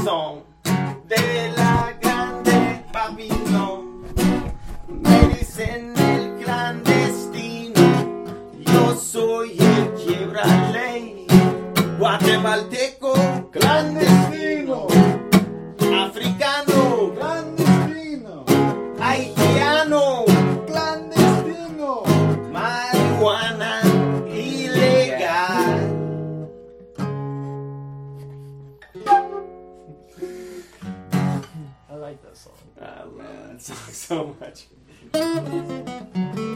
son de la grande Babilón. Me dicen el clandestino, yo soy el quiebra ley. Guatemalteco clandestino, africano Clandestino. haitiano, Clandestino. marihuana ilegal. I like that song. I love that song so much.